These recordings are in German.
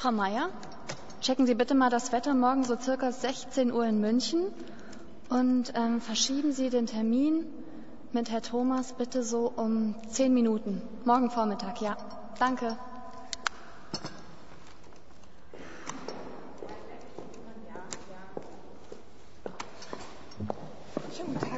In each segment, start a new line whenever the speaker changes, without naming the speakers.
Frau Meier, checken Sie bitte mal das Wetter morgen so circa 16 Uhr in München und verschieben Sie den Termin mit Herr Thomas bitte so um 10 Minuten. Morgen Vormittag, ja. Danke.
Schönen guten Tag.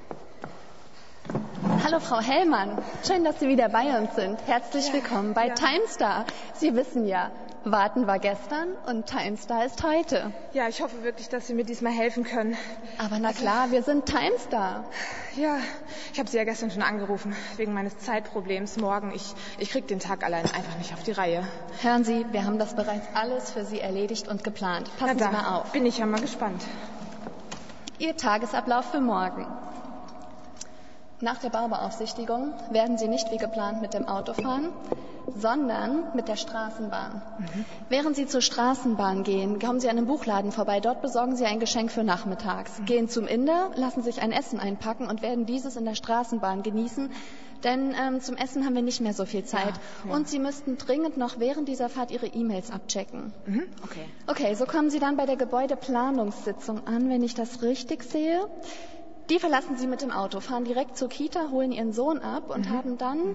Hallo Frau Hellmann, schön, dass Sie wieder bei uns sind. Herzlich willkommen bei Timestar. Sie wissen ja, warten war gestern und Timestar ist heute.
Ja, ich hoffe wirklich, dass Sie mir diesmal helfen können.
Aber na klar, wir sind Timestar.
Ja, ich habe Sie ja gestern schon angerufen, wegen meines Zeitproblems morgen. Ich krieg den Tag allein einfach nicht auf die Reihe.
Hören Sie, wir haben das bereits alles für Sie erledigt und geplant. Passen Sie mal auf.
Bin ich ja mal gespannt.
Ihr Tagesablauf für morgen. Nach der Baubeaufsichtigung werden Sie nicht wie geplant mit dem Auto fahren, sondern mit der Straßenbahn. Während Sie zur Straßenbahn gehen, kommen Sie an einem Buchladen vorbei. Dort besorgen Sie ein Geschenk für nachmittags. Gehen zum Inder, lassen sich ein Essen einpacken und werden dieses in der Straßenbahn genießen. Denn zum Essen haben wir nicht mehr so viel Zeit. Ja. Und Sie müssten dringend noch während dieser Fahrt Ihre E-Mails abchecken. Okay, so kommen Sie dann bei der Gebäudeplanungssitzung an, wenn ich das richtig sehe. Die verlassen Sie mit dem Auto, fahren direkt zur Kita, holen Ihren Sohn ab und haben dann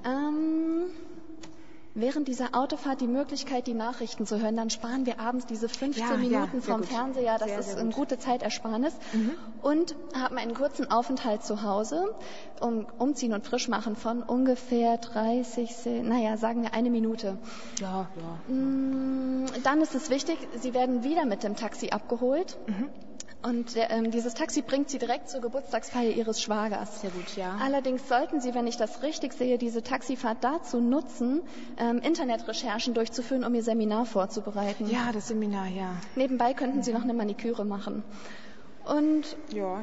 während dieser Autofahrt die Möglichkeit, die Nachrichten zu hören. Dann sparen wir abends diese 15 Minuten vom Fernseher. Das ist eine gute Zeitersparnis. Und haben einen kurzen Aufenthalt zu Hause, umziehen und frisch machen von ungefähr sagen wir 1 Minute.
Ja.
Dann ist es wichtig, Sie werden wieder mit dem Taxi abgeholt. Und dieses Taxi bringt Sie direkt zur Geburtstagsfeier Ihres Schwagers.
Sehr gut, ja.
Allerdings sollten Sie, wenn ich das richtig sehe, diese Taxifahrt dazu nutzen, Internetrecherchen durchzuführen, um Ihr Seminar vorzubereiten.
Ja, das Seminar, ja.
Nebenbei könnten Sie noch eine Maniküre machen. Und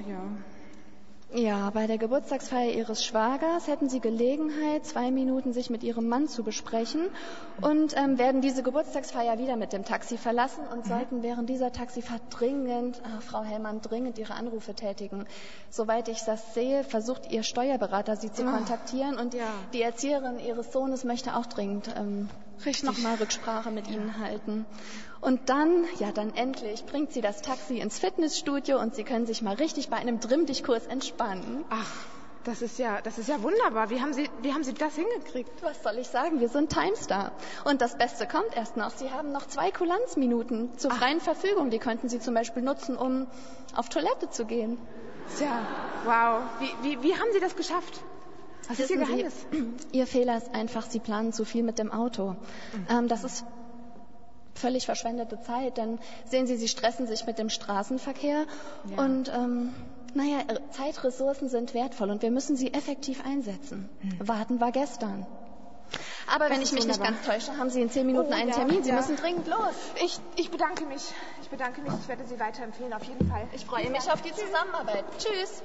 ja, bei der Geburtstagsfeier Ihres Schwagers hätten Sie Gelegenheit, 2 Minuten sich mit Ihrem Mann zu besprechen und werden diese Geburtstagsfeier wieder mit dem Taxi verlassen und sollten während dieser Taxifahrt Frau Hellmann, dringend Ihre Anrufe tätigen. Soweit ich das sehe, versucht Ihr Steuerberater Sie zu kontaktieren und die Erzieherin Ihres Sohnes möchte auch dringend nochmal Rücksprache mit Ihnen halten. Und dann endlich bringt sie das Taxi ins Fitnessstudio und Sie können sich mal richtig bei einem Trimm-Dich-Kurs entspannen.
Ach, das ist ja wunderbar. Wie haben Sie das hingekriegt?
Was soll ich sagen? Wir sind Timestar. Und das Beste kommt erst noch. Sie haben noch 2 Kulanzminuten zur freien Verfügung. Die könnten Sie zum Beispiel nutzen, um auf Toilette zu gehen.
Tja, wow. Wie haben Sie das geschafft? Was ist Ihr Geheimnis?
Ihr Fehler ist einfach, Sie planen zu viel mit dem Auto. Das ist völlig verschwendete Zeit, denn sehen Sie, Sie stressen sich mit dem Straßenverkehr und Zeitressourcen sind wertvoll und wir müssen sie effektiv einsetzen. Warten war gestern. Aber wenn ich mich nicht ganz täusche, haben Sie in 10 Minuten einen Termin. Sie müssen dringend los.
Ich bedanke mich. Ich werde Sie weiterempfehlen, auf jeden Fall.
Ich freue mich auf die Zusammenarbeit. Tschüss.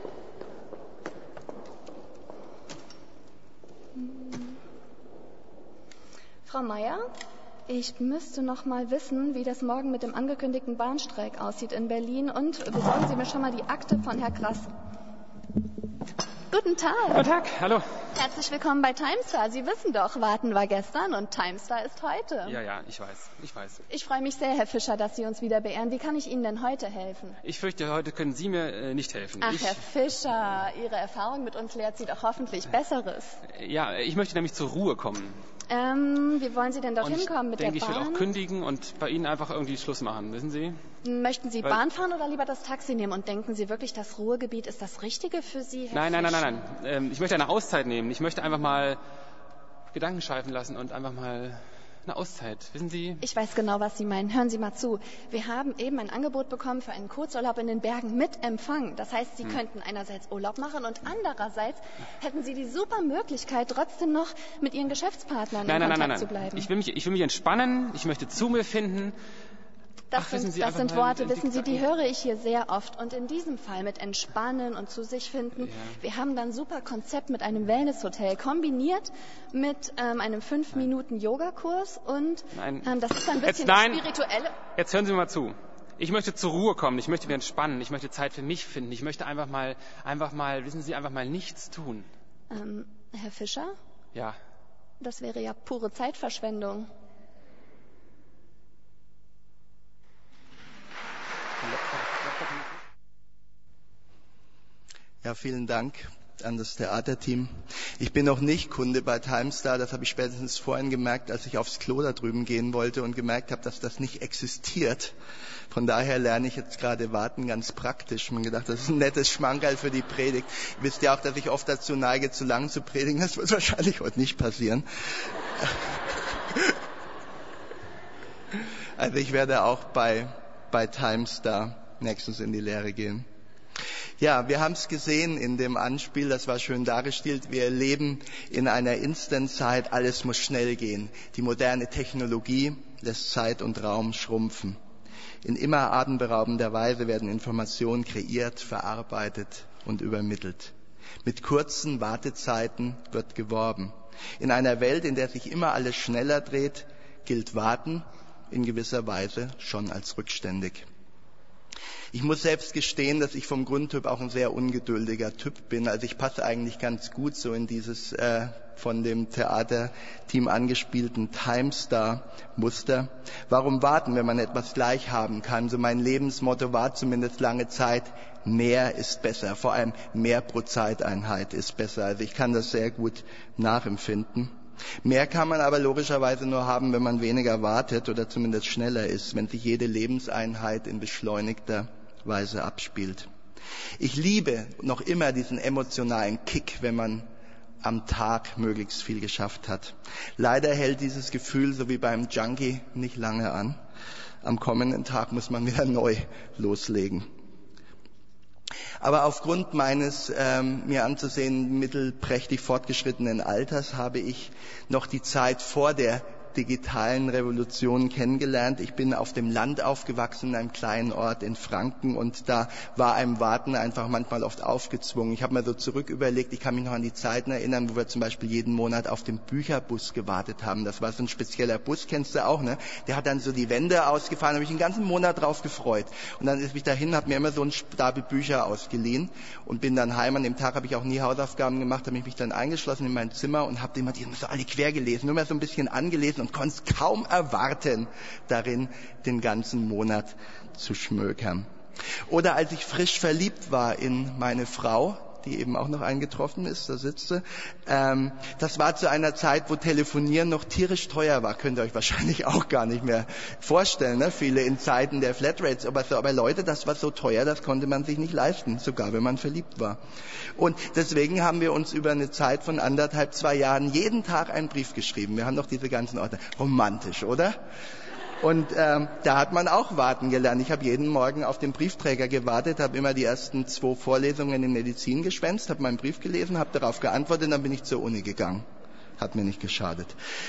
Frau Meier? Ich müsste noch mal wissen, wie das morgen mit dem angekündigten Bahnstreik aussieht in Berlin. Und besorgen Sie mir schon mal die Akte von Herr Grass. Guten Tag.
Guten Tag, hallo.
Herzlich willkommen bei Timestar. Sie wissen doch, warten war gestern und Timestar ist heute.
Ja, ich weiß.
Ich freue mich sehr, Herr Fischer, dass Sie uns wieder beehren. Wie kann ich Ihnen denn heute helfen?
Ich fürchte, heute können Sie mir nicht helfen.
Ach, Herr Fischer, Ihre Erfahrung mit uns lehrt Sie doch hoffentlich Besseres.
Ja, ich möchte nämlich zur Ruhe kommen.
Wie wollen Sie denn dorthin kommen mit der Bahn?
Ich will auch kündigen und bei Ihnen einfach irgendwie Schluss machen, wissen Sie?
Möchten Sie Bahn fahren oder lieber das Taxi nehmen? Und denken Sie wirklich, das Ruhrgebiet ist das Richtige für Sie, Herr Fischer?
Nein. Ich möchte eine Auszeit nehmen. Ich möchte einfach mal Gedanken schweifen lassen und einfach mal eine Auszeit, wissen Sie?
Ich weiß genau, was Sie meinen. Hören Sie mal zu. Wir haben eben ein Angebot bekommen für einen Kurzurlaub in den Bergen mit Empfang. Das heißt, Sie könnten einerseits Urlaub machen und andererseits hätten Sie die super Möglichkeit, trotzdem noch mit Ihren Geschäftspartnern in Kontakt zu bleiben.
Ich will mich entspannen. Ich möchte zu mir finden.
Das sind Worte, wissen Sie, die höre ich hier sehr oft. Und in diesem Fall mit Entspannen und zu sich finden, wir haben dann ein super Konzept mit einem Wellnesshotel kombiniert mit einem 5-Minuten-Yoga-Kurs und das ist ein bisschen spirituelle...
Jetzt hören Sie mir mal zu. Ich möchte zur Ruhe kommen, ich möchte mich entspannen, ich möchte Zeit für mich finden, ich möchte einfach mal, wissen Sie, einfach mal nichts tun.
Herr Fischer?
Ja.
Das wäre ja pure Zeitverschwendung.
Ja, vielen Dank an das Theaterteam. Ich bin noch nicht Kunde bei Timestar, das habe ich spätestens vorhin gemerkt, als ich aufs Klo da drüben gehen wollte und gemerkt habe, dass das nicht existiert. Von daher lerne ich jetzt gerade warten ganz praktisch. Ich habe mir gedacht, das ist ein nettes Schmankerl für die Predigt. Ihr wisst ja auch, dass ich oft dazu neige, zu lang zu predigen. Das wird wahrscheinlich heute nicht passieren. Also ich werde auch bei Timestar nächstens in die Lehre gehen. Ja, wir haben es gesehen in dem Anspiel, das war schön dargestellt. Wir leben in einer Instant-Zeit, alles muss schnell gehen. Die moderne Technologie lässt Zeit und Raum schrumpfen. In immer atemberaubender Weise werden Informationen kreiert, verarbeitet und übermittelt. Mit kurzen Wartezeiten wird geworben. In einer Welt, in der sich immer alles schneller dreht, gilt Warten in gewisser Weise schon als rückständig. Ich muss selbst gestehen, dass ich vom Grundtyp auch ein sehr ungeduldiger Typ bin. Also ich passe eigentlich ganz gut so in dieses von dem Theaterteam angespielten Timestar-Muster. Warum warten, wenn man etwas gleich haben kann? So mein Lebensmotto war zumindest lange Zeit, mehr ist besser. Vor allem mehr pro Zeiteinheit ist besser. Also ich kann das sehr gut nachempfinden. Mehr kann man aber logischerweise nur haben, wenn man weniger wartet oder zumindest schneller ist, wenn sich jede Lebenseinheit in beschleunigter Weise abspielt. Ich liebe noch immer diesen emotionalen Kick, wenn man am Tag möglichst viel geschafft hat. Leider hält dieses Gefühl, so wie beim Junkie, nicht lange an. Am kommenden Tag muss man wieder neu loslegen. Aber aufgrund meines mir anzusehenden mittelprächtig fortgeschrittenen Alters habe ich noch die Zeit vor der digitalen Revolution kennengelernt. Ich bin auf dem Land aufgewachsen, in einem kleinen Ort in Franken, und da war einem Warten einfach manchmal oft aufgezwungen. Ich habe mir so zurück überlegt, ich kann mich noch an die Zeiten erinnern, wo wir zum Beispiel jeden Monat auf den Bücherbus gewartet haben. Das war so ein spezieller Bus, kennst du auch, ne? Der hat dann so die Wände ausgefahren, habe ich den ganzen Monat drauf gefreut. Und dann ist mich dahin, habe mir immer so einen Stapel Bücher ausgeliehen und bin dann heim. An dem Tag habe ich auch nie Hausaufgaben gemacht, habe mich dann eingeschlossen in mein Zimmer und habe immer die so alle quer gelesen, nur mal so ein bisschen angelesen und konnte es kaum erwarten, darin den ganzen Monat zu schmökern. Oder als ich frisch verliebt war in meine Frau, die eben auch noch eingetroffen ist, da sitzt sie. Das war zu einer Zeit, wo Telefonieren noch tierisch teuer war. Könnt ihr euch wahrscheinlich auch gar nicht mehr vorstellen, ne? Viele in Zeiten der Flatrates. Aber Leute, das war so teuer, das konnte man sich nicht leisten, sogar wenn man verliebt war. Und deswegen haben wir uns über eine Zeit von 1,5, 2 Jahren jeden Tag einen Brief geschrieben. Wir haben noch diese ganzen Orte. Romantisch, oder? Und da hat man auch warten gelernt. Ich habe jeden Morgen auf den Briefträger gewartet, habe immer die ersten 2 Vorlesungen in Medizin geschwänzt, habe meinen Brief gelesen, habe darauf geantwortet und dann bin ich zur Uni gegangen. Hat mir nicht geschadet.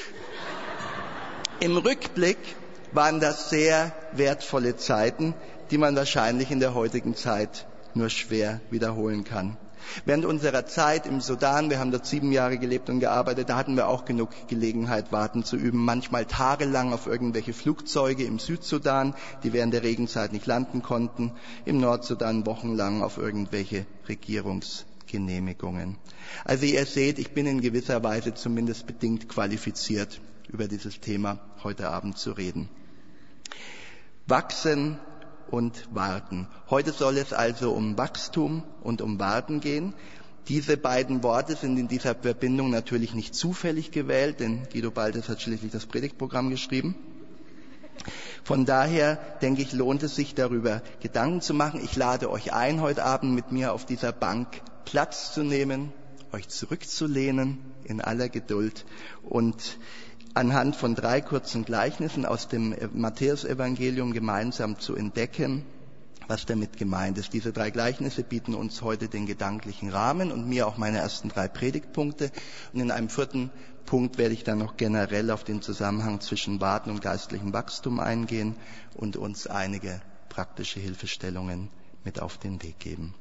Im Rückblick waren das sehr wertvolle Zeiten, die man wahrscheinlich in der heutigen Zeit nur schwer wiederholen kann. Während unserer Zeit im Sudan, wir haben dort 7 Jahre gelebt und gearbeitet, da hatten wir auch genug Gelegenheit, warten zu üben. Manchmal tagelang auf irgendwelche Flugzeuge im Südsudan, die während der Regenzeit nicht landen konnten. Im Nordsudan wochenlang auf irgendwelche Regierungsgenehmigungen. Also ihr seht, ich bin in gewisser Weise zumindest bedingt qualifiziert, über dieses Thema heute Abend zu reden. Wachsen und Warten. Heute soll es also um Wachstum und um Warten gehen. Diese beiden Worte sind in dieser Verbindung natürlich nicht zufällig gewählt, denn Guido Baltes hat schließlich das Predigtprogramm geschrieben. Von daher, denke ich, lohnt es sich, darüber Gedanken zu machen. Ich lade euch ein, heute Abend mit mir auf dieser Bank Platz zu nehmen, euch zurückzulehnen in aller Geduld und anhand von 3 kurzen Gleichnissen aus dem Matthäusevangelium gemeinsam zu entdecken, was damit gemeint ist. Diese 3 Gleichnisse bieten uns heute den gedanklichen Rahmen und mir auch meine ersten 3 Predigtpunkte. Und in einem 4. Punkt werde ich dann noch generell auf den Zusammenhang zwischen Warten und geistlichem Wachstum eingehen und uns einige praktische Hilfestellungen mit auf den Weg geben.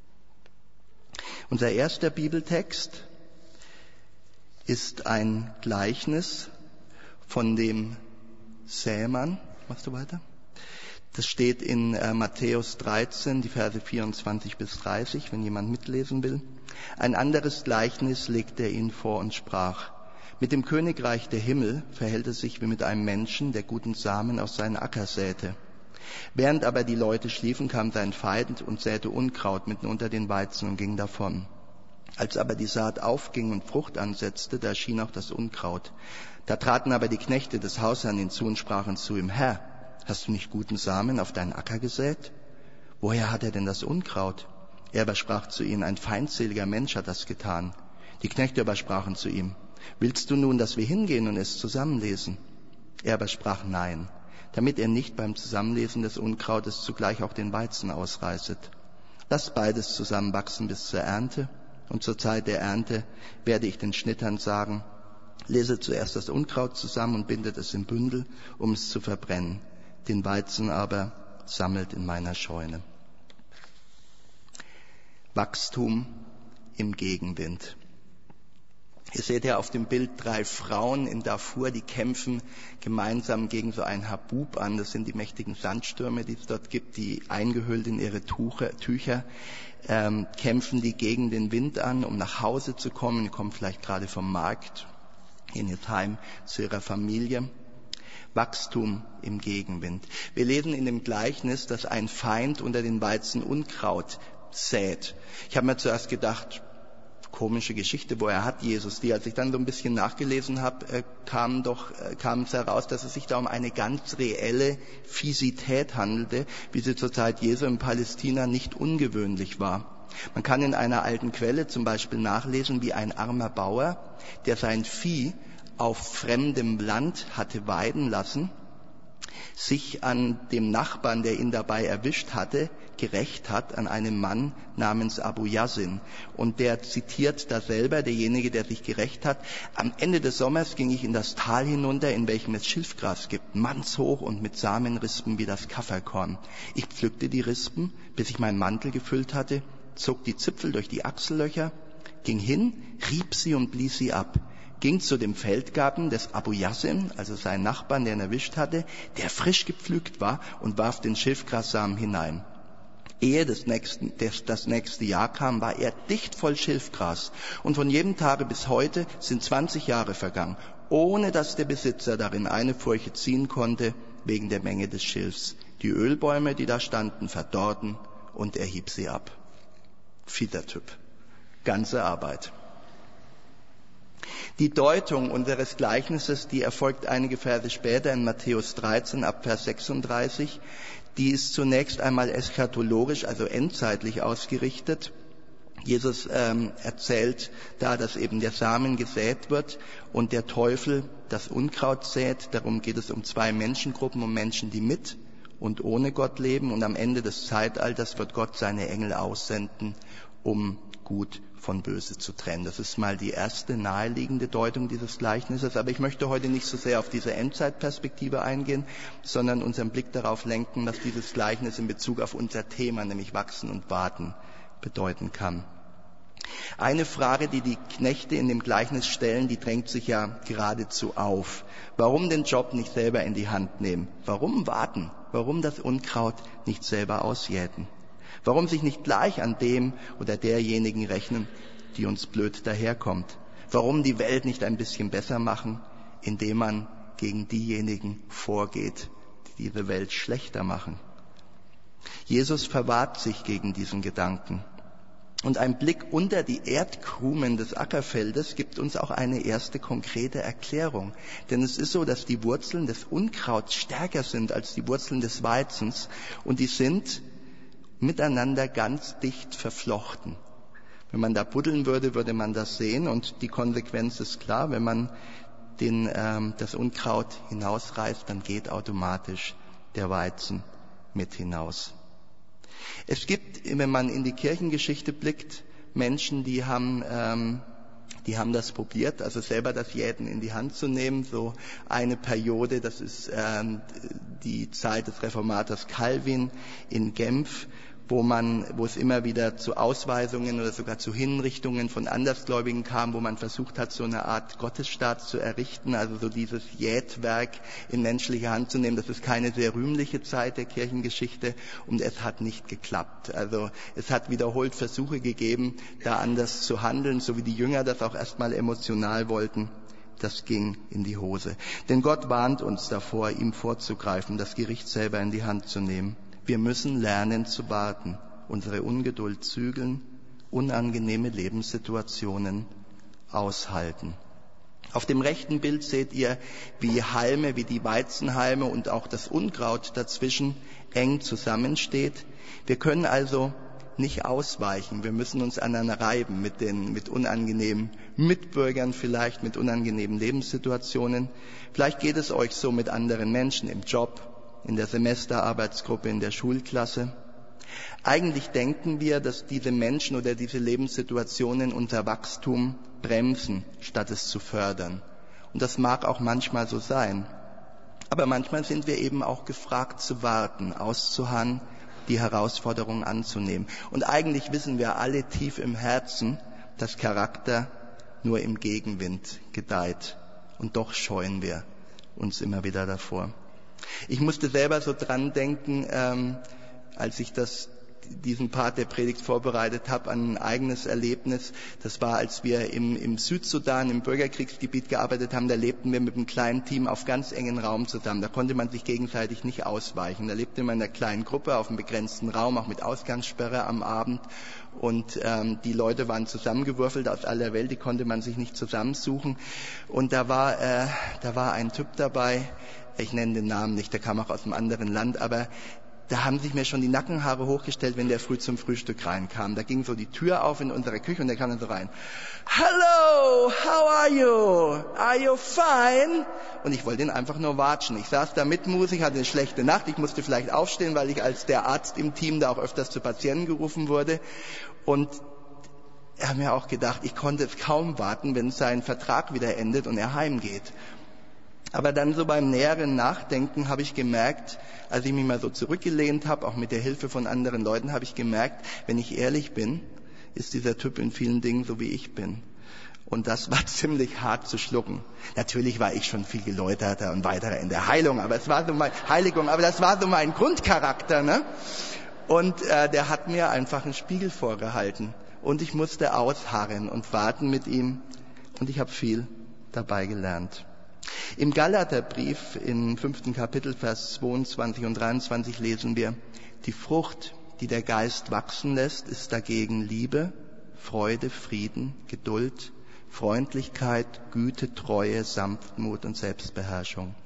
Unser erster Bibeltext ist ein Gleichnis von dem Sämann. Machst du weiter? Das steht in Matthäus 13, die Verse 24 bis 30, wenn jemand mitlesen will. Ein anderes Gleichnis legte er ihnen vor und sprach: Mit dem Königreich der Himmel verhält es sich wie mit einem Menschen, der guten Samen aus seinen Acker säte. Während aber die Leute schliefen, kam sein Feind und säte Unkraut mitten unter den Weizen und ging davon. Als aber die Saat aufging und Frucht ansetzte, da erschien auch das Unkraut. Da traten aber die Knechte des Hausherrn hinzu und sprachen zu ihm: Herr, hast du nicht guten Samen auf deinen Acker gesät? Woher hat er denn das Unkraut? Er aber sprach zu ihnen: Ein feindseliger Mensch hat das getan. Die Knechte aber sprachen zu ihm: Willst du nun, dass wir hingehen und es zusammenlesen? Er aber sprach: Nein, damit er nicht beim Zusammenlesen des Unkrautes zugleich auch den Weizen ausreißet. Lasst beides zusammenwachsen bis zur Ernte, und zur Zeit der Ernte werde ich den Schnittern sagen: Lese zuerst das Unkraut zusammen und bindet es in Bündel, um es zu verbrennen. Den Weizen aber sammelt in meiner Scheune. Wachstum im Gegenwind. Ihr seht ja auf dem Bild 3 Frauen in Darfur, die kämpfen gemeinsam gegen so ein Habub an. Das sind die mächtigen Sandstürme, die es dort gibt, die eingehüllt in ihre Tücher kämpfen die gegen den Wind an, um nach Hause zu kommen. Die kommen vielleicht gerade vom Markt in ihr Heim zu ihrer Familie. Wachstum im Gegenwind. Wir lesen in dem Gleichnis, dass ein Feind unter den Weizen Unkraut sät. Ich habe mir zuerst gedacht, komische Geschichte, woher hat Jesus die? Als ich dann so ein bisschen nachgelesen habe, kam es heraus, dass es sich da um eine ganz reelle Fisität handelte, wie sie zur Zeit Jesu in Palästina nicht ungewöhnlich war. Man kann in einer alten Quelle zum Beispiel nachlesen, wie ein armer Bauer, der sein Vieh auf fremdem Land hatte weiden lassen, sich an dem Nachbarn, der ihn dabei erwischt hatte, gerächt hat, an einem Mann namens Abu Yazin. Und der zitiert da selber, derjenige, der sich gerächt hat: Am Ende des Sommers ging ich in das Tal hinunter, in welchem es Schilfgras gibt, mannshoch und mit Samenrispen wie das Kafferkorn. Ich pflückte die Rispen, bis ich meinen Mantel gefüllt hatte, zog die Zipfel durch die Achsellöcher, ging hin, rieb sie und blies sie ab, ging zu dem Feldgarten des Abu Yazin, also seinen Nachbarn, der ihn erwischt hatte, der frisch gepflückt war, und warf den Schilfgrassamen hinein. Ehe das nächste Jahr kam, war er dicht voll Schilfgras. Und von jedem Tage bis heute sind 20 Jahre vergangen, ohne dass der Besitzer darin eine Furche ziehen konnte, wegen der Menge des Schilfs. Die Ölbäume, die da standen, verdorrten, und er hieb sie ab. Fieser Typ. Ganze Arbeit. Die Deutung unseres Gleichnisses, die erfolgt einige Verse später in Matthäus 13 ab Vers 36. Die ist zunächst einmal eschatologisch, also endzeitlich ausgerichtet. Jesus erzählt da, dass eben der Samen gesät wird und der Teufel das Unkraut sät. Darum geht es um 2 Menschengruppen, um Menschen, die mit und ohne Gott leben. Und am Ende des Zeitalters wird Gott seine Engel aussenden, um Gut von Böse zu trennen. Das ist mal die erste naheliegende Deutung dieses Gleichnisses. Aber ich möchte heute nicht so sehr auf diese Endzeitperspektive eingehen, sondern unseren Blick darauf lenken, was dieses Gleichnis in Bezug auf unser Thema, nämlich Wachsen und Warten, bedeuten kann. Eine Frage, die die Knechte in dem Gleichnis stellen, die drängt sich ja geradezu auf. Warum den Job nicht selber in die Hand nehmen? Warum warten? Warum das Unkraut nicht selber ausjäten? Warum sich nicht gleich an dem oder derjenigen rechnen, die uns blöd daherkommt? Warum die Welt nicht ein bisschen besser machen, indem man gegen diejenigen vorgeht, die diese Welt schlechter machen? Jesus verwahrt sich gegen diesen Gedanken. Und ein Blick unter die Erdkrumen des Ackerfeldes gibt uns auch eine erste konkrete Erklärung. Denn es ist so, dass die Wurzeln des Unkrauts stärker sind als die Wurzeln des Weizens, und die sind miteinander ganz dicht verflochten. Wenn man da buddeln würde, würde man das sehen, und die Konsequenz ist klar: Wenn man das Unkraut hinausreißt, dann geht automatisch der Weizen mit hinaus. Es gibt, wenn man in die Kirchengeschichte blickt, Menschen, die haben das probiert, also selber das Jäten in die Hand zu nehmen. So eine Periode, das ist die Zeit des Reformators Calvin in Genf, wo es immer wieder zu Ausweisungen oder sogar zu Hinrichtungen von Andersgläubigen kam, wo man versucht hat, so eine Art Gottesstaat zu errichten, also so dieses Jätwerk in menschliche Hand zu nehmen. Das ist keine sehr rühmliche Zeit der Kirchengeschichte, und es hat nicht geklappt. Also es hat wiederholt Versuche gegeben, da anders zu handeln, so wie die Jünger das auch erstmal emotional wollten. das ging in die Hose. Denn Gott warnt uns davor, ihm vorzugreifen, das Gericht selber in die Hand zu nehmen. Wir müssen lernen zu warten, unsere Ungeduld zügeln, unangenehme Lebenssituationen aushalten. Auf dem rechten Bild seht ihr, wie Halme, wie die Weizenhalme und auch das Unkraut dazwischen eng zusammensteht. Wir können also nicht ausweichen. Wir müssen uns aneinander reiben mit unangenehmen Mitbürgern, vielleicht mit unangenehmen Lebenssituationen. Vielleicht geht es euch so mit anderen Menschen im Job, in der Semesterarbeitsgruppe, in der Schulklasse. Eigentlich denken wir, dass diese Menschen oder diese Lebenssituationen unser Wachstum bremsen, statt es zu fördern. Und das mag auch manchmal so sein. Aber manchmal sind wir eben auch gefragt zu warten, auszuharren, die Herausforderung anzunehmen. Und eigentlich wissen wir alle tief im Herzen, dass Charakter nur im Gegenwind gedeiht. Und doch scheuen wir uns immer wieder davor. Ich musste selber so dran denken, als ich diesen Part der Predigt vorbereitet habe, an ein eigenes Erlebnis. Das war, als wir im Südsudan, im Bürgerkriegsgebiet gearbeitet haben. Da lebten wir mit einem kleinen Team auf ganz engen Raum zusammen. Da konnte man sich gegenseitig nicht ausweichen. Da lebte man in einer kleinen Gruppe auf einem begrenzten Raum, auch mit Ausgangssperre am Abend. Und die Leute waren zusammengewürfelt aus aller Welt, die konnte man sich nicht zusammensuchen. Und da war ein Typ dabei, ich nenne den Namen nicht, der kam auch aus einem anderen Land, aber da haben sich mir schon die Nackenhaare hochgestellt, wenn der früh zum Frühstück reinkam. Da ging so die Tür auf in unserer Küche und der kam dann so rein. Hello, how are you? Are you fine? Und ich wollte ihn einfach nur watschen. Ich saß da mit Musik, hatte eine schlechte Nacht. Ich musste vielleicht aufstehen, weil ich als der Arzt im Team da auch öfters zu Patienten gerufen wurde. Und er hat mir auch gedacht, ich konnte es kaum warten, wenn sein Vertrag wieder endet und er heimgeht. Aber dann so beim näheren Nachdenken habe ich gemerkt, als ich mich mal so zurückgelehnt habe, auch mit der Hilfe von anderen Leuten, habe ich gemerkt, wenn ich ehrlich bin, ist dieser Typ in vielen Dingen so wie ich bin. Und das war ziemlich hart zu schlucken. Natürlich war ich schon viel geläuterter und weiterer in der Heilung, aber das war so mein Grundcharakter, ne? Und der hat mir einfach einen Spiegel vorgehalten. Und ich musste ausharren und warten mit ihm. Und ich habe viel dabei gelernt. Im Galaterbrief im 5. Kapitel, Vers 22 und 23 lesen wir, die Frucht, die der Geist wachsen lässt, ist dagegen Liebe, Freude, Frieden, Geduld, Freundlichkeit, Güte, Treue, Sanftmut und Selbstbeherrschung.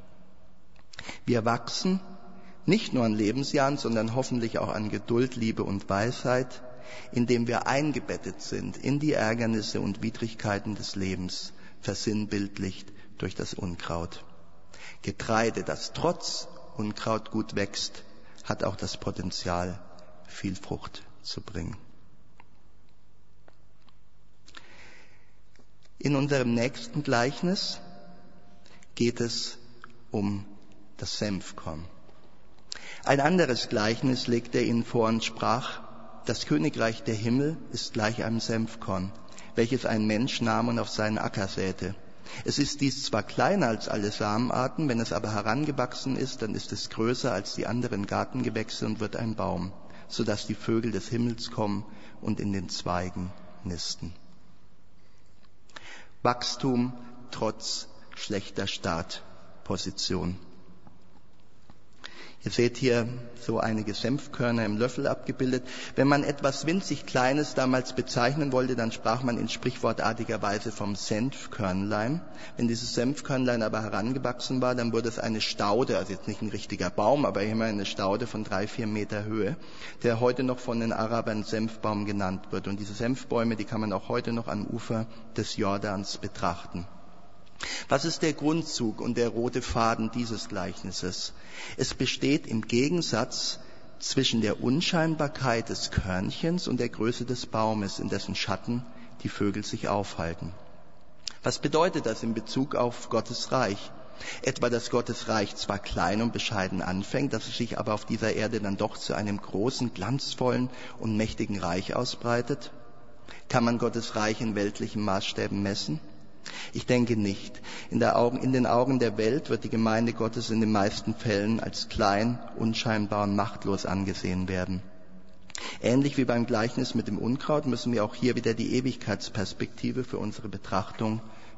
Wir wachsen nicht nur an Lebensjahren, sondern hoffentlich auch an Geduld, Liebe und Weisheit, indem wir eingebettet sind in die Ärgernisse und Widrigkeiten des Lebens, versinnbildlicht durch das Unkraut. Getreide, das trotz Unkraut gut wächst, hat auch das Potenzial, viel Frucht zu bringen. In unserem nächsten Gleichnis geht es um das Senfkorn. Ein anderes Gleichnis legte er ihnen vor und sprach, das Königreich der Himmel ist gleich einem Senfkorn, welches ein Mensch nahm und auf seinen Acker säte. Es ist dies zwar kleiner als alle Samenarten, wenn es aber herangewachsen ist, dann ist es größer als die anderen Gartengewächse und wird ein Baum, sodass die Vögel des Himmels kommen und in den Zweigen nisten. Wachstum trotz schlechter Startposition. Ihr seht hier so einige Senfkörner im Löffel abgebildet. Wenn man etwas winzig Kleines damals bezeichnen wollte, dann sprach man in sprichwortartiger vom Senfkörnlein. Wenn dieses Senfkörnlein aber herangewachsen war, dann wurde es eine Staude, also jetzt nicht ein richtiger Baum, aber immerhin eine Staude von 3-4 Meter Höhe, der heute noch von den Arabern Senfbaum genannt wird. Und diese Senfbäume, die kann man auch heute noch am Ufer des Jordans betrachten. Was ist der Grundzug und der rote Faden dieses Gleichnisses? Es besteht im Gegensatz zwischen der Unscheinbarkeit des Körnchens und der Größe des Baumes, in dessen Schatten die Vögel sich aufhalten. Was bedeutet das in Bezug auf Gottes Reich? Etwa, dass Gottes Reich zwar klein und bescheiden anfängt, dass es sich aber auf dieser Erde dann doch zu einem großen, glanzvollen und mächtigen Reich ausbreitet? Kann man Gottes Reich in weltlichen Maßstäben messen? Ich denke nicht. In den Augen der Welt wird die Gemeinde Gottes in den meisten Fällen als klein, unscheinbar und machtlos angesehen werden. Ähnlich wie beim Gleichnis mit dem Unkraut müssen wir auch hier wieder die Ewigkeitsperspektive für unsere Betrachtung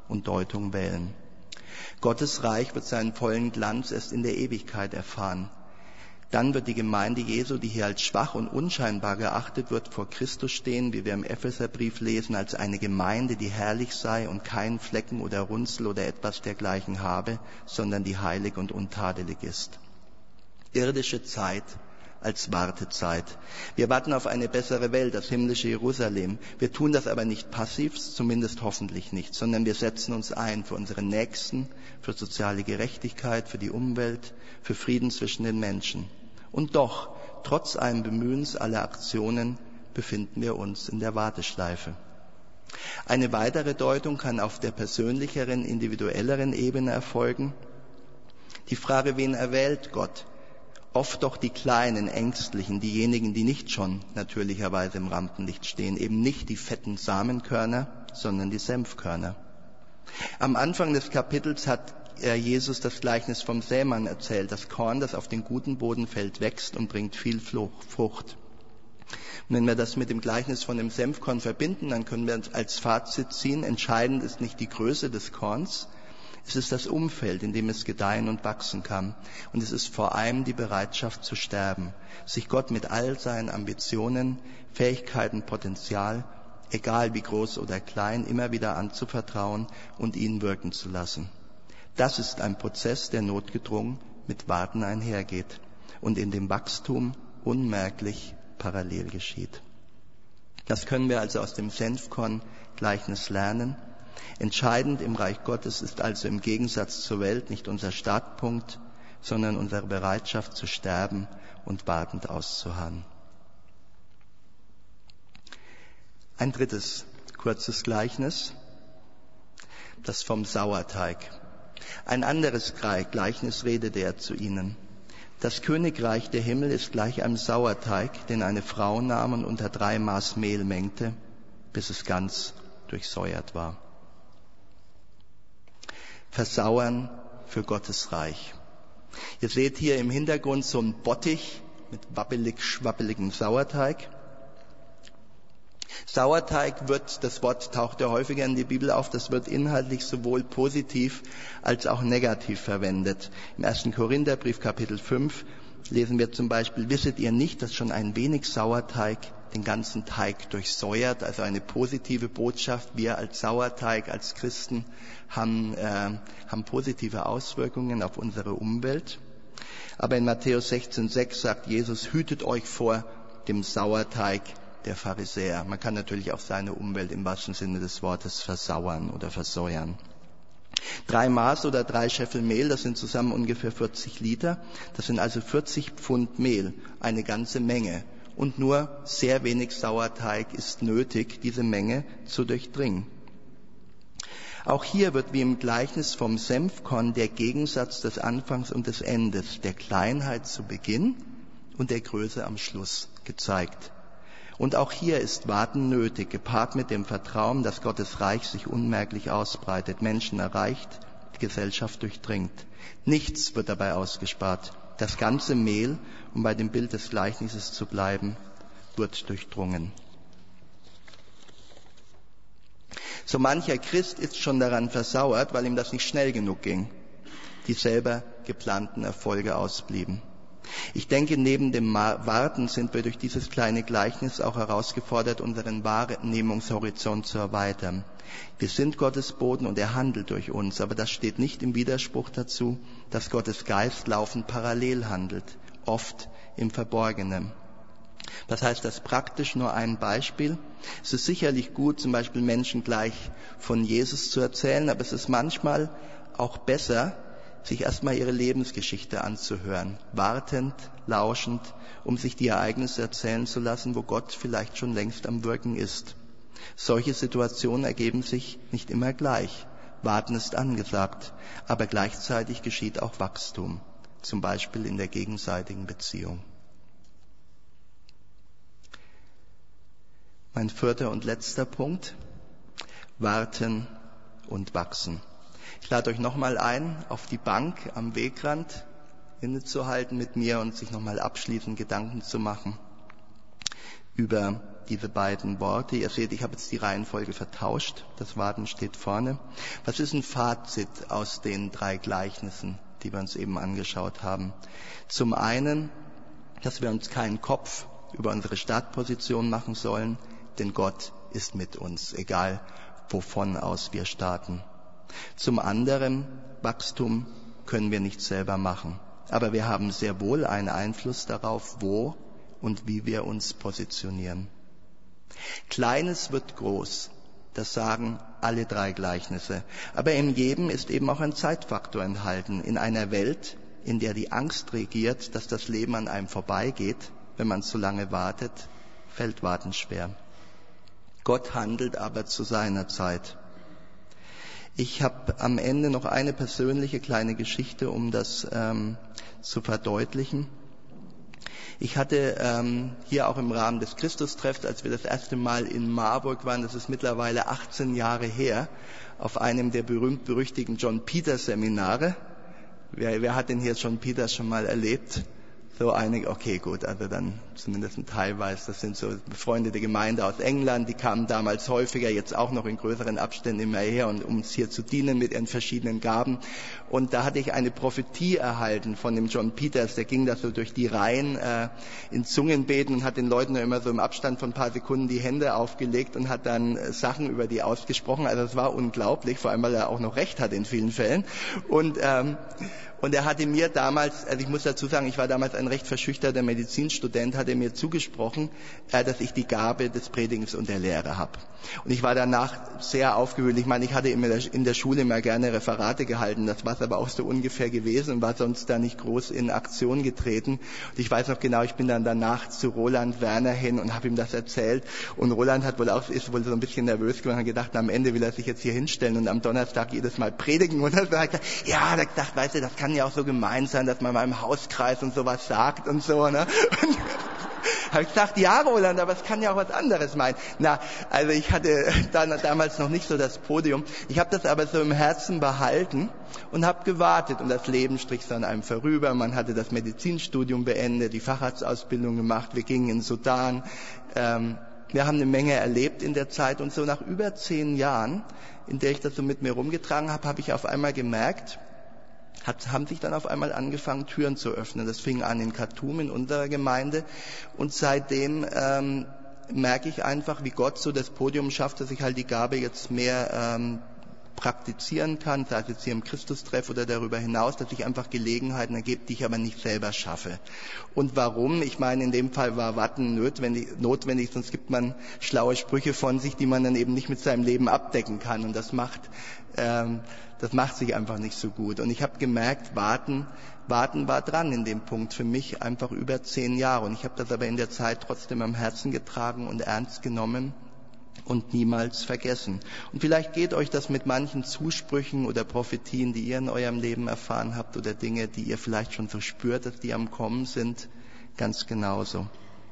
und Deutung wählen. Gottes Reich wird seinen vollen Glanz erst in der Ewigkeit erfahren. Dann wird die Gemeinde Jesu, die hier als schwach und unscheinbar geachtet wird, vor Christus stehen, wie wir im Epheserbrief lesen, als eine Gemeinde, die herrlich sei und keinen Flecken oder Runzel oder etwas dergleichen habe, sondern die heilig und untadelig ist. Irdische Zeit als Wartezeit. Wir warten auf eine bessere Welt, das himmlische Jerusalem. Wir tun das aber nicht passiv, zumindest hoffentlich nicht, sondern wir setzen uns ein für unsere Nächsten, für soziale Gerechtigkeit, für die Umwelt, für Frieden zwischen den Menschen. Und doch, trotz allem Bemühens aller Aktionen, befinden wir uns in der Warteschleife. Eine weitere Deutung kann auf der persönlicheren, individuelleren Ebene erfolgen. Die Frage, wen erwählt Gott? Oft doch die kleinen, ängstlichen, diejenigen, die nicht schon natürlicherweise im Rampenlicht stehen, eben nicht die fetten Samenkörner, sondern die Senfkörner. Am Anfang des Kapitels hat Jesus das Gleichnis vom Sämann erzählt. Das Korn, das auf den guten Boden fällt, wächst und bringt viel Frucht. Und wenn wir das mit dem Gleichnis von dem Senfkorn verbinden, dann können wir als Fazit ziehen, entscheidend ist nicht die Größe des Korns, es ist das Umfeld, in dem es gedeihen und wachsen kann. Und es ist vor allem die Bereitschaft zu sterben, sich Gott mit all seinen Ambitionen, Fähigkeiten, Potenzial, egal wie groß oder klein, immer wieder anzuvertrauen und ihn wirken zu lassen. Das ist ein Prozess, der notgedrungen mit Warten einhergeht und in dem Wachstum unmerklich parallel geschieht. Das können wir also aus dem Senfkorn-Gleichnis lernen. Entscheidend im Reich Gottes ist also im Gegensatz zur Welt nicht unser Startpunkt, sondern unsere Bereitschaft zu sterben und wartend auszuharren. Ein drittes kurzes Gleichnis, das vom Sauerteig. Ein anderes Gleichnis redete er zu ihnen. Das Königreich der Himmel ist gleich einem Sauerteig, den eine Frau nahm und unter 3 Maß Mehl mengte, bis es ganz durchsäuert war. Versauern für Gottes Reich. Ihr seht hier im Hintergrund so einen Bottich mit wabbelig-schwabbeligem Sauerteig. Sauerteig das Wort taucht ja häufiger in die Bibel auf, das wird inhaltlich sowohl positiv als auch negativ verwendet. Im 1. Korintherbrief Kapitel 5 lesen wir zum Beispiel, wisset ihr nicht, dass schon ein wenig Sauerteig den ganzen Teig durchsäuert, also eine positive Botschaft. Wir als Sauerteig, als Christen haben positive Auswirkungen auf unsere Umwelt. Aber in Matthäus 16,6 sagt Jesus, hütet euch vor dem Sauerteig der Pharisäer. Man kann natürlich auch seine Umwelt im wahrsten Sinne des Wortes versauern oder versäuern. 3 Maß oder 3 Scheffel Mehl, das sind zusammen ungefähr 40 Liter. Das sind also 40 Pfund Mehl, eine ganze Menge. Und nur sehr wenig Sauerteig ist nötig, diese Menge zu durchdringen. Auch hier wird wie im Gleichnis vom Senfkorn der Gegensatz des Anfangs und des Endes, der Kleinheit zu Beginn und der Größe am Schluss gezeigt. Und auch hier ist Warten nötig, gepaart mit dem Vertrauen, dass Gottes Reich sich unmerklich ausbreitet, Menschen erreicht, die Gesellschaft durchdringt. Nichts wird dabei ausgespart. Das ganze Mehl, um bei dem Bild des Gleichnisses zu bleiben, wird durchdrungen. So mancher Christ ist schon daran versauert, weil ihm das nicht schnell genug ging, die selber geplanten Erfolge ausblieben. Ich denke, neben dem Warten sind wir durch dieses kleine Gleichnis auch herausgefordert, unseren Wahrnehmungshorizont zu erweitern. Wir sind Gottes Boten und er handelt durch uns, aber das steht nicht im Widerspruch dazu, dass Gottes Geist laufend parallel handelt, oft im Verborgenen. Was heißt das praktisch? Nur ein Beispiel. Es ist sicherlich gut, zum Beispiel Menschen gleich von Jesus zu erzählen, aber es ist manchmal auch besser, sich erstmal ihre Lebensgeschichte anzuhören, wartend, lauschend, um sich die Ereignisse erzählen zu lassen, wo Gott vielleicht schon längst am Wirken ist. Solche Situationen ergeben sich nicht immer gleich. Warten ist angesagt, aber gleichzeitig geschieht auch Wachstum, zum Beispiel in der gegenseitigen Beziehung. Mein 4. und letzter Punkt, warten und wachsen. Ich lade euch nochmal ein, auf die Bank am Wegrand innezuhalten mit mir und sich nochmal abschließend Gedanken zu machen über diese beiden Worte. Ihr seht, ich habe jetzt die Reihenfolge vertauscht. Das Warten steht vorne. Was ist ein Fazit aus den 3 Gleichnissen, die wir uns eben angeschaut haben? Zum einen, dass wir uns keinen Kopf über unsere Startposition machen sollen, denn Gott ist mit uns, egal wovon aus wir starten. Zum anderen, Wachstum können wir nicht selber machen, aber wir haben sehr wohl einen Einfluss darauf, wo und wie wir uns positionieren. Kleines wird groß, das sagen alle 3 Gleichnisse, aber in jedem ist eben auch ein Zeitfaktor enthalten. In einer Welt, in der die Angst regiert, dass das Leben an einem vorbeigeht, wenn man zu lange wartet, fällt Warten schwer. Gott handelt aber zu seiner Zeit. Ich habe am Ende noch eine persönliche kleine Geschichte, um das zu verdeutlichen. Ich hatte hier auch im Rahmen des Christustreffs, als wir das erste Mal in Marburg waren, das ist mittlerweile 18 Jahre her, auf einem der berühmt-berüchtigten John Peters Seminare. Wer hat denn hier John Peters schon mal erlebt? So einige, okay, gut, also dann zumindest ein teilweise, das sind so befreundete Gemeinde aus England, die kamen damals häufiger, jetzt auch noch in größeren Abständen immer her, und um uns hier zu dienen mit ihren verschiedenen Gaben. Und da hatte ich eine Prophetie erhalten von dem John Peters, der ging da so durch die Reihen in Zungenbeten und hat den Leuten immer so im Abstand von ein paar Sekunden die Hände aufgelegt und hat dann Sachen über die ausgesprochen. Also es war unglaublich, vor allem weil er auch noch recht hat in vielen Fällen. Und er hatte mir damals, also ich muss dazu sagen, ich war damals ein recht verschüchterter Medizinstudent, hatte mir zugesprochen, dass ich die Gabe des Predigens und der Lehre habe. Und ich war danach sehr aufgewühlt. Ich meine, ich hatte in der Schule immer gerne Referate gehalten, das war es aber auch so ungefähr gewesen und war sonst da nicht groß in Aktion getreten. Und ich weiß noch genau, ich bin dann danach zu Roland Werner hin und habe ihm das erzählt. Und Roland ist wohl so ein bisschen nervös geworden und hat gedacht, am Ende will er sich jetzt hier hinstellen und am Donnerstag jedes Mal predigen. Und dann hat er gesagt, ja, er gesagt, weißt du, das kann ja auch so gemein sein, dass man mal im Hauskreis und sowas sagt und so, ne? Und habe ich gesagt, ja, Roland, aber es kann ja auch was anderes meinen. Also ich hatte damals noch nicht so das Podium. Ich habe das aber so im Herzen behalten und habe gewartet. Und das Leben strich so an einem vorüber. Man hatte das Medizinstudium beendet, die Facharztausbildung gemacht. Wir gingen in den Sudan. Wir haben eine Menge erlebt in der Zeit. Und so nach über 10 Jahren, in der ich das so mit mir rumgetragen habe, habe ich auf einmal gemerkt, haben sich dann auf einmal angefangen, Türen zu öffnen. Das fing an in Khartoum, in unserer Gemeinde. Und seitdem merke ich einfach, wie Gott so das Podium schafft, dass ich halt die Gabe jetzt mehr praktizieren kann, sei es jetzt hier im Christustreff oder darüber hinaus, dass ich einfach Gelegenheiten ergebe, die ich aber nicht selber schaffe. Und warum? Ich meine, in dem Fall war Warten notwendig, sonst gibt man schlaue Sprüche von sich, die man dann eben nicht mit seinem Leben abdecken kann. Und das macht sich einfach nicht so gut. Und ich habe gemerkt, Warten war dran in dem Punkt für mich einfach über 10 Jahre. Und ich habe das aber in der Zeit trotzdem am Herzen getragen und ernst genommen und niemals vergessen. Und vielleicht geht euch das mit manchen Zusprüchen oder Prophetien, die ihr in eurem Leben erfahren habt, oder Dinge, die ihr vielleicht schon so spürt, dass die am Kommen sind, ganz genauso.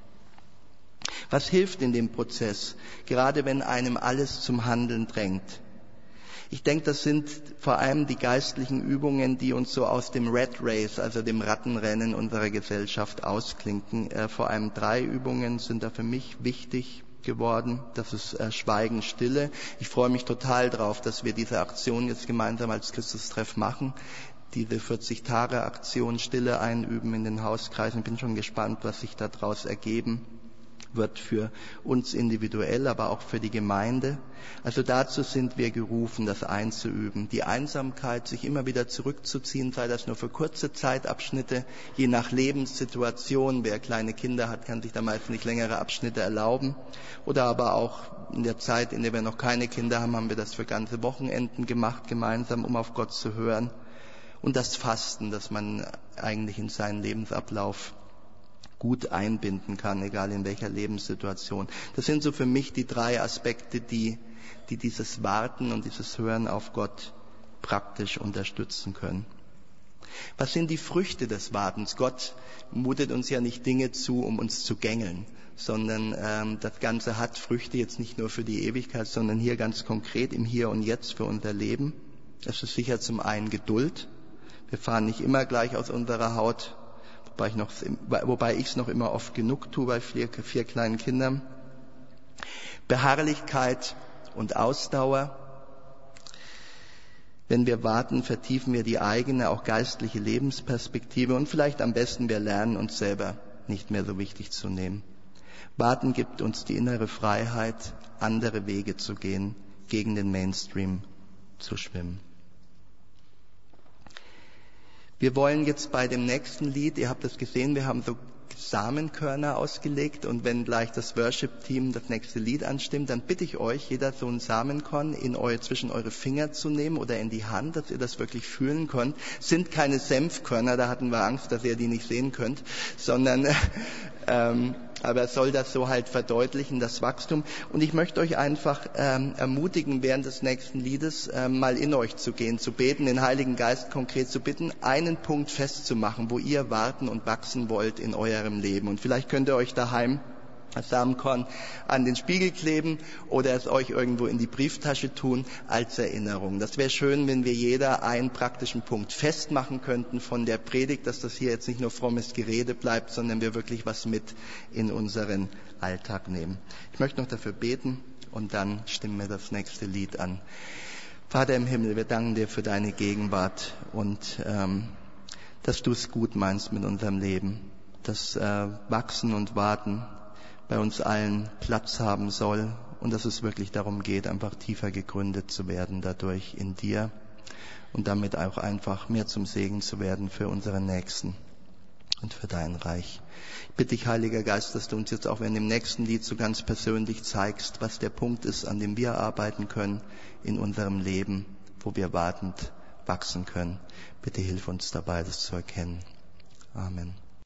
Was hilft in dem Prozess, gerade wenn einem alles zum Handeln drängt? Ich denke, das sind vor allem die geistlichen Übungen, die uns so aus dem Rat Race, also dem Rattenrennen unserer Gesellschaft ausklinken. Vor allem 3 Übungen sind da für mich wichtig geworden. Das ist Schweigen, Stille. Ich freue mich total drauf, dass wir diese Aktion jetzt gemeinsam als Christustreff machen. Diese 40-Tage-Aktion Stille einüben in den Hauskreisen. Ich bin schon gespannt, was sich daraus ergeben wird für uns individuell, aber auch für die Gemeinde. Also dazu sind wir gerufen, das einzuüben. Die Einsamkeit, sich immer wieder zurückzuziehen, sei das nur für kurze Zeitabschnitte, je nach Lebenssituation. Wer kleine Kinder hat, kann sich da meist nicht längere Abschnitte erlauben. Oder aber auch in der Zeit, in der wir noch keine Kinder haben, haben wir das für ganze Wochenenden gemacht, gemeinsam, um auf Gott zu hören. Und das Fasten, das man eigentlich in seinen Lebensablauf gut einbinden kann, egal in welcher Lebenssituation. Das sind so für mich die 3 Aspekte, die dieses Warten und dieses Hören auf Gott praktisch unterstützen können. Was sind die Früchte des Wartens? Gott mutet uns ja nicht Dinge zu, um uns zu gängeln, sondern das Ganze hat Früchte jetzt nicht nur für die Ewigkeit, sondern hier ganz konkret im Hier und Jetzt für unser Leben. Es ist sicher zum einen Geduld. Wir fahren nicht immer gleich aus unserer Haut, wobei ich es noch immer oft genug tue bei 4 kleinen Kindern. Beharrlichkeit und Ausdauer. Wenn wir warten, vertiefen wir die eigene, auch geistliche Lebensperspektive und vielleicht am besten, wir lernen uns selber nicht mehr so wichtig zu nehmen. Warten gibt uns die innere Freiheit, andere Wege zu gehen, gegen den Mainstream zu schwimmen. Wir wollen jetzt bei dem nächsten Lied, ihr habt das gesehen, wir haben so Samenkörner ausgelegt und wenn gleich das Worship-Team das nächste Lied anstimmt, dann bitte ich euch, jeder so ein Samenkorn zwischen eure Finger zu nehmen oder in die Hand, dass ihr das wirklich fühlen könnt. Sind keine Senfkörner, da hatten wir Angst, dass ihr die nicht sehen könnt, sondern aber es soll das so halt verdeutlichen, das Wachstum. Und ich möchte euch einfach ermutigen, während des nächsten Liedes mal in euch zu gehen, zu beten, den Heiligen Geist konkret zu bitten, einen Punkt festzumachen, wo ihr warten und wachsen wollt in eurem Leben. Und vielleicht könnt ihr euch daheim das Samenkorn an den Spiegel kleben oder es euch irgendwo in die Brieftasche tun als Erinnerung. Das wäre schön, wenn wir jeder einen praktischen Punkt festmachen könnten von der Predigt, dass das hier jetzt nicht nur frommes Gerede bleibt, sondern wir wirklich was mit in unseren Alltag nehmen. Ich möchte noch dafür beten und dann stimmen wir das nächste Lied an. Vater im Himmel, wir danken dir für deine Gegenwart und dass du es gut meinst mit unserem Leben, dass Wachsen und Warten bei uns allen Platz haben soll und dass es wirklich darum geht, einfach tiefer gegründet zu werden dadurch in dir und damit auch einfach mehr zum Segen zu werden für unsere Nächsten und für dein Reich. Ich bitte dich, Heiliger Geist, dass du uns jetzt auch in dem nächsten Lied so ganz persönlich zeigst, was der Punkt ist, an dem wir arbeiten können in unserem Leben, wo wir wartend wachsen können. Bitte hilf uns dabei, das zu erkennen. Amen.